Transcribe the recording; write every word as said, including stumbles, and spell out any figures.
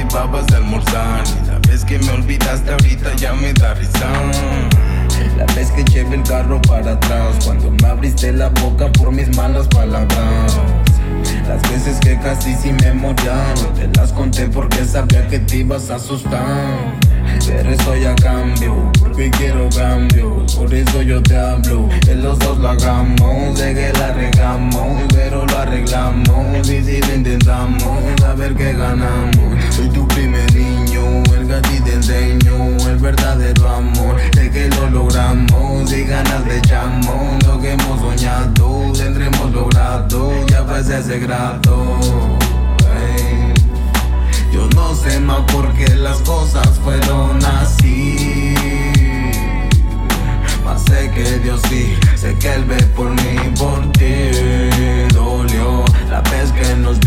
llevabas de almorzar. Y la vez que me olvidaste ahorita ya me da risa. La vez que llevé el carro para atrás, cuando me abriste la boca por mis malas palabras. Las veces que casi sin memoria no te las conté porque sabía que te ibas a asustar. Pero estoy a cambio, porque quiero cambio. Por eso yo te hablo, que los dos lo hagamos. Sé que la regamos, pero lo arreglamos. Y si lo intentamos, a ver qué ganamos. Soy tu primer niño, el que a ti te enseño el verdadero amor. Sé que lo logramos y ganas le echamos. Lo que hemos soñado, tendremos logrado. Ya pasé ese grato. Hey. Yo no sé más por qué las cosas fueron así, mas sé que Dios sí, sé que Él ve por mí y por ti. Dolió la vez que nos